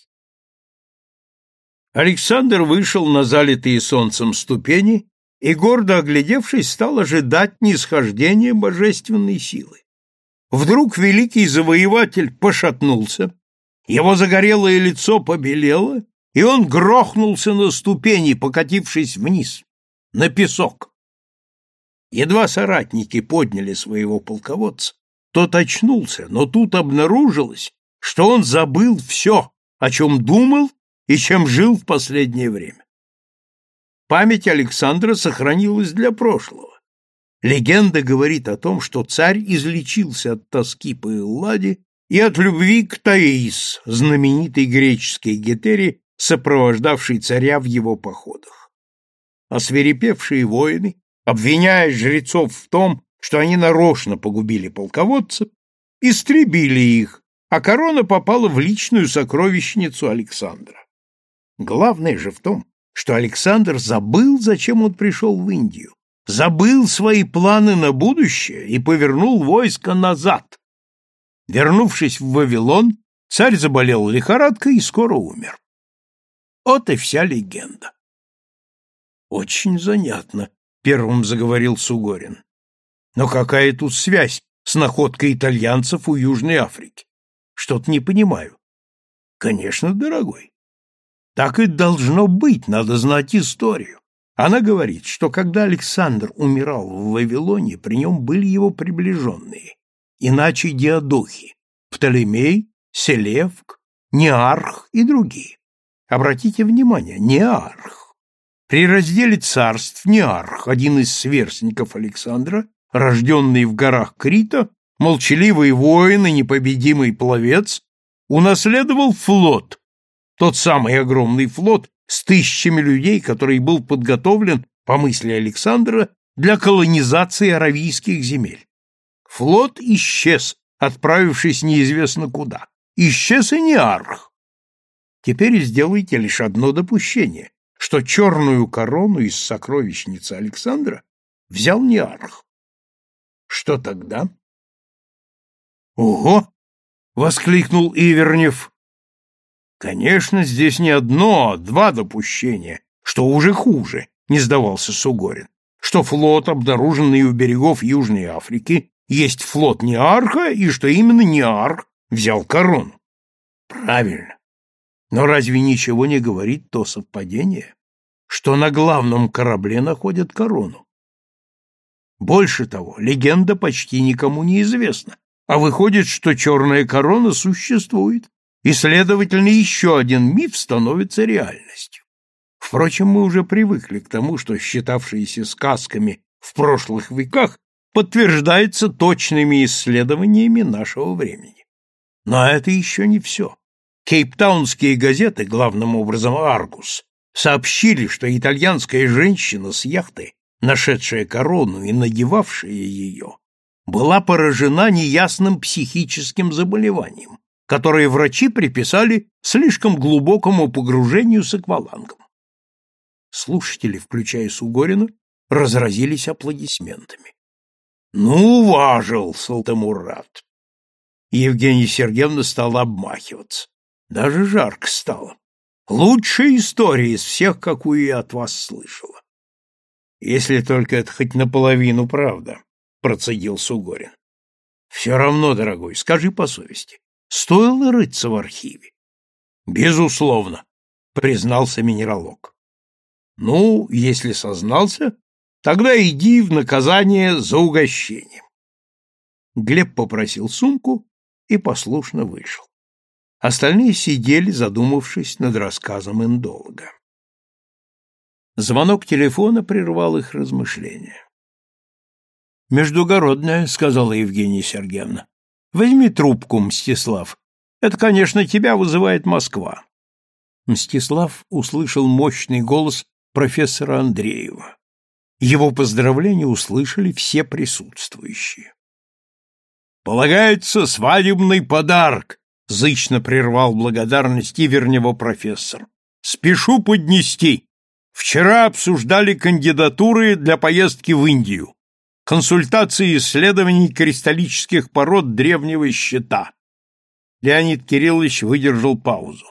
Александр вышел на залитые солнцем ступени и, гордо оглядевшись, стал ожидать нисхождения божественной силы. Вдруг великий завоеватель пошатнулся, его загорелое лицо побелело, и он грохнулся на ступени, покатившись вниз, на песок. Едва соратники подняли своего полководца, тот очнулся, но тут обнаружилось, что он забыл все, о чем думал и чем жил в последнее время. Память Александра сохранилась для прошлого. Легенда говорит о том, что царь излечился от тоски по Элладе и от любви к Таис, знаменитой греческой гетере, сопровождавшей царя в его походах. Освирепевшие воины, обвиняя жрецов в том, что они нарочно погубили полководца, истребили их, а корона попала в личную сокровищницу Александра. Главное же в том, что Александр забыл, зачем он пришел в Индию, забыл свои планы на будущее и повернул войско назад. Вернувшись в Вавилон, царь заболел лихорадкой и скоро умер. Вот и вся легенда. Очень занятно, первым заговорил Сугорин. Но какая тут связь с находкой итальянцев у Южной Африки? Что-то не понимаю. Конечно, дорогой. Так и должно быть, надо знать историю. Она говорит, что когда Александр умирал в Вавилоне, при нем были его приближенные, иначе диадохи, Птолемей, Селевк, Неарх и другие. Обратите внимание, Неарх. При разделе царств Неарх, один из сверстников Александра, рожденный в горах Крита, молчаливый воин и непобедимый пловец, унаследовал флот, тот самый огромный флот с тысячами людей, который был подготовлен, по мысли Александра, для колонизации аравийских земель. Флот исчез, отправившись неизвестно куда. Исчез и Неарх. Теперь сделайте лишь одно допущение, что черную корону из сокровищницы Александра взял Неарх. Что тогда? «Ого!» — воскликнул Ивернев. «Конечно, здесь не одно, а два допущения, что уже хуже», — не сдавался Сугорин, «что флот, обнаруженный у берегов Южной Африки, есть флот Неарха, и что именно Неарх взял корону». «Правильно. Но разве ничего не говорит то совпадение, что на главном корабле находят корону? Больше того, легенда почти никому не известна, а выходит, что черная корона существует, и, следовательно, еще один миф становится реальностью. Впрочем, мы уже привыкли к тому, что считавшиеся сказками в прошлых веках подтверждается точными исследованиями нашего времени. Но это еще не все. Кейптаунские газеты, главным образом «Аргус», сообщили, что итальянская женщина с яхты, нашедшая корону и надевавшая ее, была поражена неясным психическим заболеванием, которое врачи приписали слишком глубокому погружению с аквалангом. Слушатели, включая Сугорина, разразились аплодисментами. «Ну, важил, Салтамурат!» Евгения Сергеевна стала обмахиваться. Даже жарко стало. Лучшая история из всех, какую я от вас слышала. Если только это хоть наполовину правда, процедил Сугорин. Все равно, дорогой, скажи по совести, стоило рыться в архиве? Безусловно, признался минералог. Ну, если сознался, тогда иди в наказание за угощением. Глеб попросил сумку и послушно вышел. Остальные сидели, задумавшись над рассказом индолога. Звонок телефона прервал их размышления. «Междугородная», — сказала Евгения Сергеевна. «Возьми трубку, Мстислав. Это, конечно, тебя вызывает Москва». Мстислав услышал мощный голос профессора Андреева. Его поздравления услышали все присутствующие. «Полагается свадебный подарок», — зычно прервал благодарность Ивернева профессор. «Спешу поднести. Вчера обсуждали кандидатуры для поездки в Индию, консультации исследований кристаллических пород древнего щита. Леонид Кириллович выдержал паузу.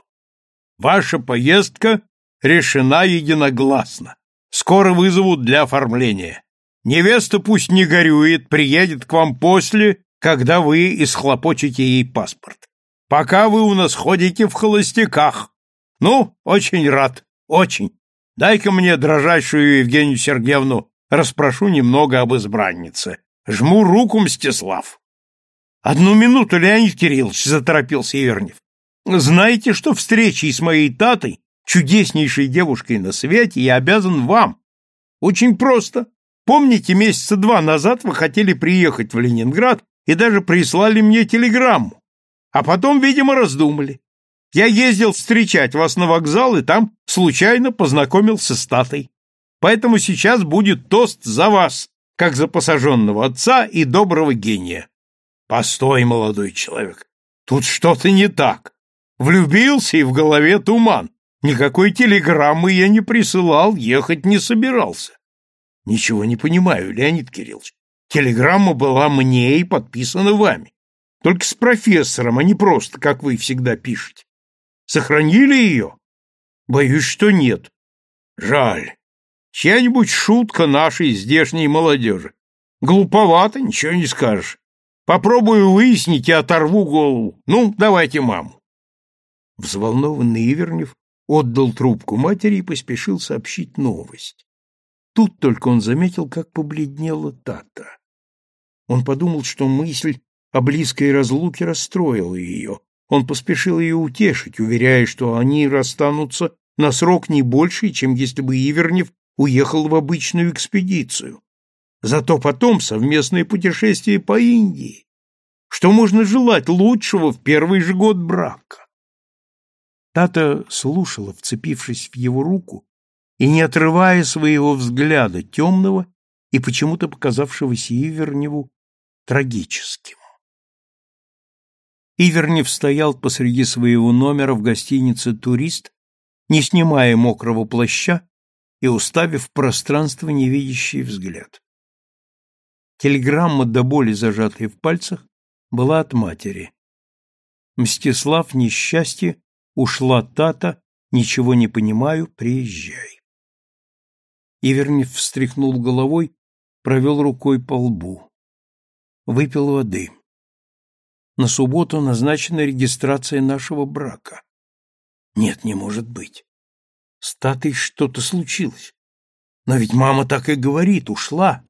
Ваша поездка решена единогласно. Скоро вызовут для оформления. Невеста пусть не горюет, приедет к вам после, когда вы исхлопочете ей паспорт. Пока вы у нас ходите в холостяках. Ну, очень рад, очень. Дай-ка мне дрожайшую Евгению Сергеевну расспрошу немного об избраннице. Жму руку, Мстислав. Одну минуту, Леонид Кириллович, заторопился Ивернев. Знаете, что встречей с моей Татой, чудеснейшей девушкой на свете, я обязан вам. Очень просто. Помните, месяца два назад вы хотели приехать в Ленинград и даже прислали мне телеграмму, а потом, видимо, раздумали. Я ездил встречать вас на вокзал и там случайно познакомился с Татой. Поэтому сейчас будет тост за вас, как за посаженного отца и доброго гения. Постой, молодой человек, тут что-то не так. Влюбился и в голове туман. Никакой телеграммы я не присылал, ехать не собирался. Ничего не понимаю, Леонид Кириллович. Телеграмма была мне и подписана вами. Только с профессором, а не просто, как вы всегда пишете. Сохранили ее? Боюсь, что нет. Жаль. Чья-нибудь шутка нашей здешней молодежи. Глуповато, ничего не скажешь. Попробую выяснить и оторву голову. Ну, давайте маму. Взволнованный Ивернев отдал трубку матери и поспешил сообщить новость. Тут только он заметил, как побледнела Тата. Он подумал, что мысль о близкой разлуке расстроила ее. Он поспешил ее утешить, уверяя, что они расстанутся на срок не больший, чем если бы Ивернев уехал в обычную экспедицию. Зато потом совместное путешествие по Индии. Что можно желать лучшего в первый же год брака? Тата слушала, вцепившись в его руку и не отрывая своего взгляда, темного и почему-то показавшегося Иверневу трагическим. Ивернев стоял посреди своего номера в гостинице «Турист», не снимая мокрого плаща и уставив в пространство невидящий взгляд. Телеграмма, до боли зажатая в пальцах, была от матери. «Мстислав, несчастье, ушла Тата, ничего не понимаю, приезжай». Ивернев встряхнул головой, провел рукой по лбу. Выпил воды. На субботу назначена регистрация нашего брака. Нет, не может быть. С Татой что-то случилось. Но ведь мама так и говорит, ушла.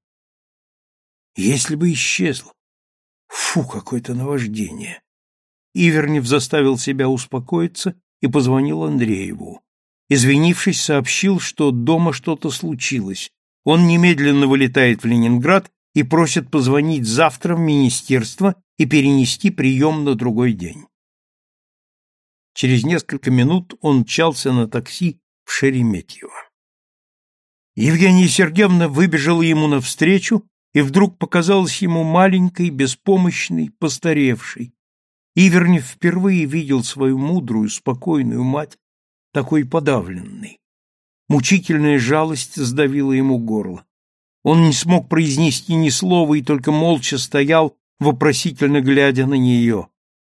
Если бы исчезла. Фу, какое-то наваждение. Ивернев заставил себя успокоиться и позвонил Андрееву. Извинившись, сообщил, что дома что-то случилось. Он немедленно вылетает в Ленинград и просит позвонить завтра в министерство и перенести прием на другой день. Через несколько минут он мчался на такси в Шереметьево. Евгения Сергеевна выбежала ему навстречу и вдруг показалась ему маленькой, беспомощной, постаревшей. Ивернев впервые видел свою мудрую, спокойную мать такой подавленной. Мучительная жалость сдавила ему горло. Он не смог произнести ни слова и только молча стоял, вопросительно глядя на нее.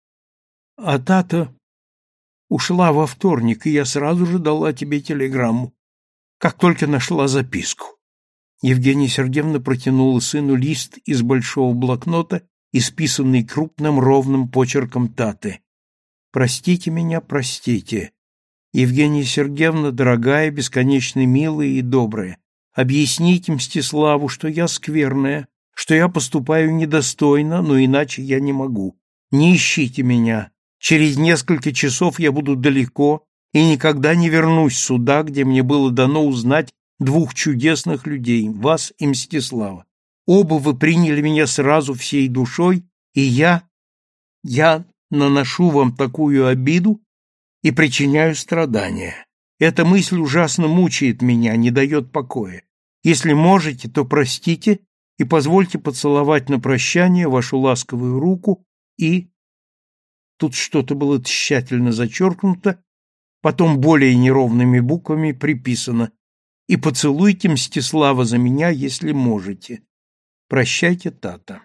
А Тата ушла во вторник, и я сразу же дала тебе телеграмму, как только нашла записку. Евгения Сергеевна протянула сыну лист из большого блокнота, исписанный крупным ровным почерком Таты. «Простите меня, простите. Евгения Сергеевна, дорогая, бесконечно милая и добрая, объясните Мстиславу, что я скверная, что я поступаю недостойно, но иначе я не могу. Не ищите меня. Через несколько часов я буду далеко и никогда не вернусь сюда, где мне было дано узнать двух чудесных людей, вас и Мстислава. Оба вы приняли меня сразу всей душой, и я, я наношу вам такую обиду и причиняю страдания. Эта мысль ужасно мучает меня, не дает покоя. Если можете, то простите и позвольте поцеловать на прощание вашу ласковую руку и...» Тут что-то было тщательно зачеркнуто, потом более неровными буквами приписано и поцелуйте Мстислава за меня, если можете. Прощайте, Тата.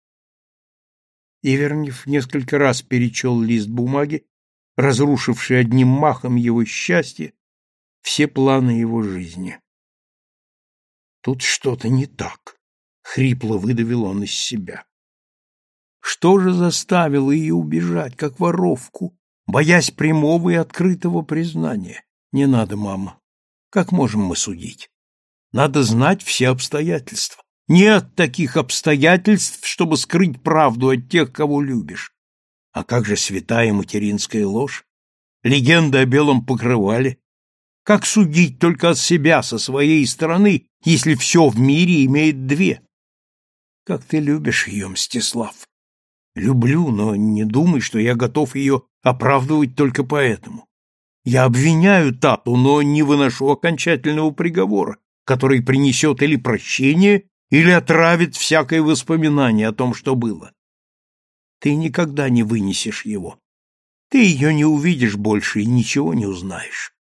Ивернев несколько раз перечел лист бумаги, разрушивший одним махом его счастье, все планы его жизни. Тут что-то не так, хрипло выдавил он из себя. Что же заставило ее убежать, как воровку, боясь прямого и открытого признания? Не надо, мама. Как можем мы судить? Надо знать все обстоятельства. Нет таких обстоятельств, чтобы скрыть правду от тех, кого любишь. А как же святая материнская ложь? Легенда о белом покрывале? Как судить только от себя, со своей стороны, если все в мире имеет две? Как ты любишь ее, Мстислав? Люблю, но не думай, что я готов ее оправдывать только поэтому. Я обвиняю Тату, но не выношу окончательного приговора, который принесет или прощение, или отравит всякое воспоминание о том, что было. Ты никогда не вынесешь его. Ты ее не увидишь больше и ничего не узнаешь.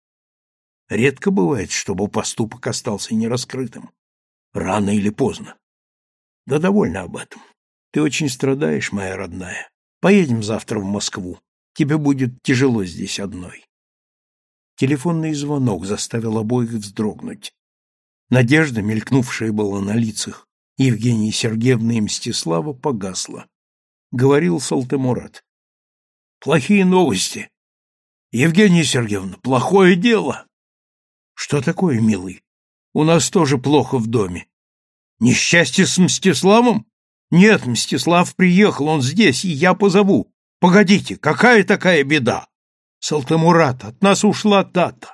Редко бывает, чтобы поступок остался нераскрытым. Рано или поздно. Да довольно об этом. Ты очень страдаешь, моя родная. Поедем завтра в Москву. Тебе будет тяжело здесь одной. Телефонный звонок заставил обоих вздрогнуть. Надежда, мелькнувшая была на лицах Евгении Сергеевны и Мстислава, погасла. Говорил Салтымурат. Плохие новости. Евгения Сергеевна, плохое дело. Что такое, милый? У нас тоже плохо в доме. Несчастье с Мстиславом? Нет, Мстислав приехал, он здесь, и я позову. Погодите, какая такая беда? Салтымурат, от нас ушла Тата.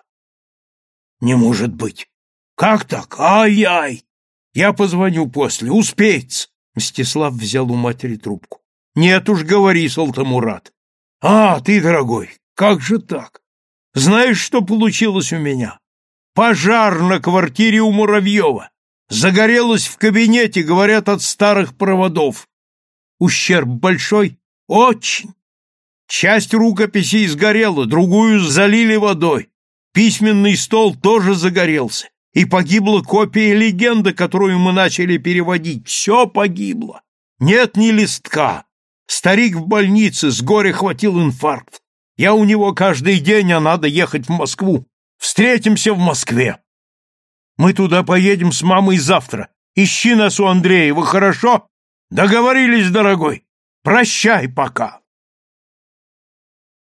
Не может быть. Как так? Ай-яй! Я позвоню после, успеется. Мстислав взял у матери трубку. Нет уж, говори, Салтымурат. А, ты, дорогой, как же так? Знаешь, что получилось у меня? Пожар на квартире у Муравьева. Загорелось в кабинете, говорят, от старых проводов. Ущерб большой? Очень. Часть рукописей сгорела, другую залили водой. Письменный стол тоже загорелся. И погибла копия легенды, которую мы начали переводить. Все погибло. Нет ни листка. Старик в больнице, с горя хватил инфаркт. Я у него каждый день, а надо ехать в Москву. Встретимся в Москве. Мы туда поедем с мамой завтра. Ищи нас у Андреева, хорошо? Договорились, дорогой. Прощай пока.